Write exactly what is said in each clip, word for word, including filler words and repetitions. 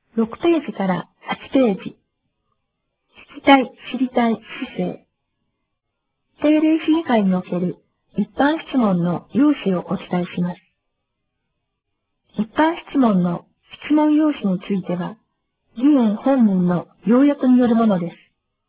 ろくページからはちページ。聞きたい、知りたい、姿勢。定例市議会における一般質問の要旨をお伝えします。一般質問の質問要旨については、議員本人の要約によるものです。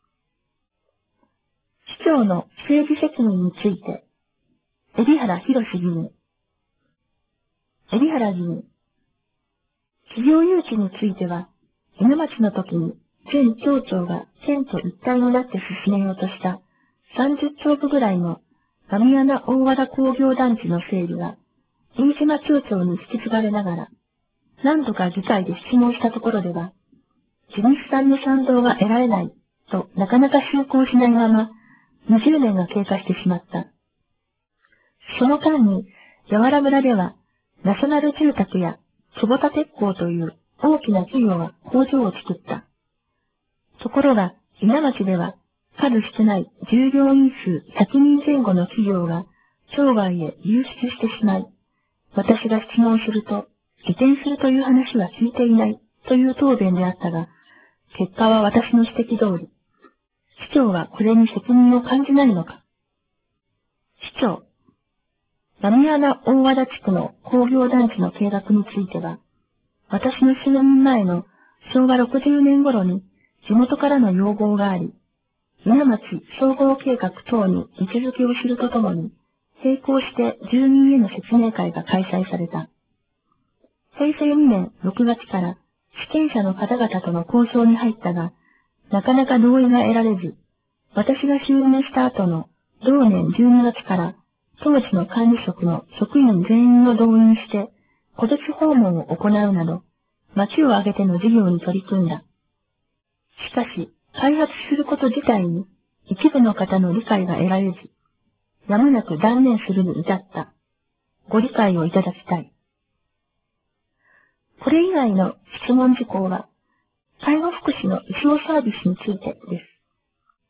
市長の政治責任について、海老原博議員。海老原議員。企業誘致については、伊奈町の時に全町長が県と一体になって進めようとしたさんじゅっちょうぶぐらいの神穴大和田工業団地の整備が、飯島町長に引き継がれながら、何度か議会で質問したところでは、地主さんの賛同が得られないとなかなか就航しないまま、にじゅうねんが経過してしまった。その間に、八原村では、ナショナル住宅や坪田鉄工という大きな企業が工場を作った。ところが、伊奈町では、数少ない従業員数ひゃくにんぜん後の企業が町外へ流出してしまい、私が質問すると、移転するという話は聞いていないという答弁であったが、結果は私の指摘通り、市長はこれに責任を感じないのか。市長、浪穴大和田地区の工業団地の計画については、私の数年前のしょうわろくじゅうねん頃に地元からの要望があり、伊奈町総合計画等に位置づけをするとともに、並行して住民への説明会が開催された。へいせいにねんろくがつから主権者の方々との交渉に入ったが、なかなか同意が得られず、私が就任した後の同年じゅうにがつから当時の管理職の職員全員を動員して戸別訪問を行うなど、町を挙げての事業に取り組んだ。しかし、開発すること自体に一部の方の理解が得られず、やむなく断念するに至った。ご理解をいただきたい。これ以外の質問事項は、介護福祉の移送サービスについてです。